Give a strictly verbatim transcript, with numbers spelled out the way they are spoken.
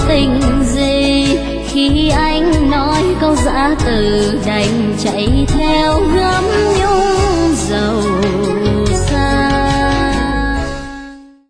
tình gì khi anh nói câu giã từ đành chạy theo ngắm nhung dầu.